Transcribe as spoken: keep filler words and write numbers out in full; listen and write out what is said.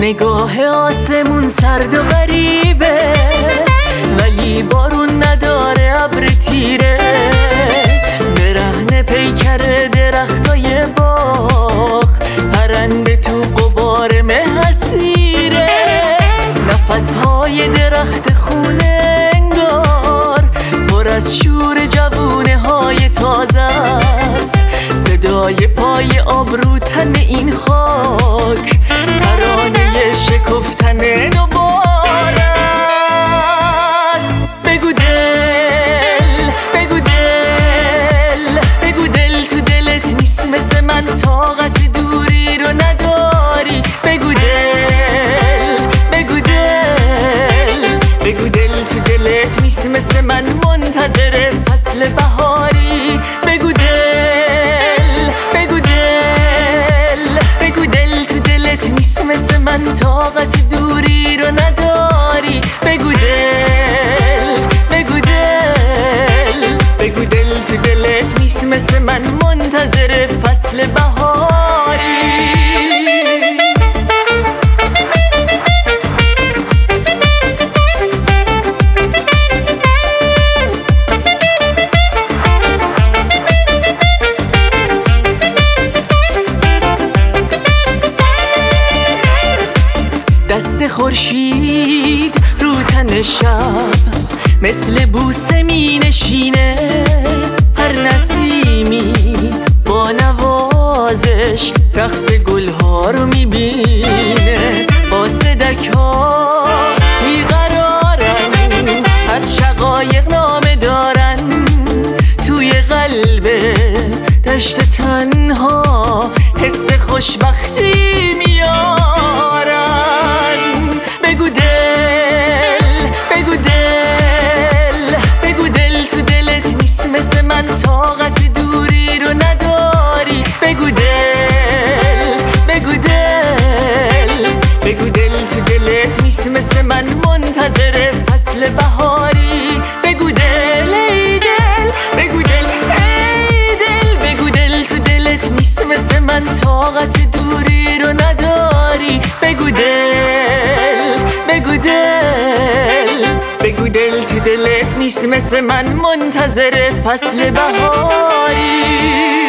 نگاه آسمون سرد و غریبه، ولی بارون نداره، ابر تیره. برهنه پیکر درختای باغ، پرنده تو غبار مه اسیره. نفسهای درخت خونه انگار پر از شور جوونه های تازه است. صدای پای آبرو تن این خاک، ترانه شکفتن دوباره است. بگو دل، بگو دل، بگو دل تو دلت نیست مثل من، طاقت دوری رو نداری. بگو دل، بگو دل، بگو دل تو دلت نیست مثل من، منتظر فصل بهاری. بگو دل، بگو دل، بگو دل تو دلت نیست مثل من، طاقت دوری رو نداری. بگو دل، بگو دل، بگو دل تو دلت نیست مثل من، منتظر فصل بهاری. دست خورشید رو تن شب مثل بوسه می نشینه. هر نسیمی با نوازش رقص گلها رو می بینه. با صدک ها بیقرارن، از شقایق نامه دارن، توی قلب دشت تنها حس خوشبختی میارن. بگو دل، بگو دل، بگو دل تو دلت نیست مثل من، طاقت دوری رو نداری. بگو دل، بگو دل، بگو دل تو دلت نیست مثل من، منتظر فصل بهاری. بگو دل، ای دل، بگو دل، ای دل، بگو دل تو دلت نیست مثل من، طاقت دوری رو نداری. بگو دل، بگو دل، بگو دل تو دلت نیست مثل من، منتظر فصل بهاری.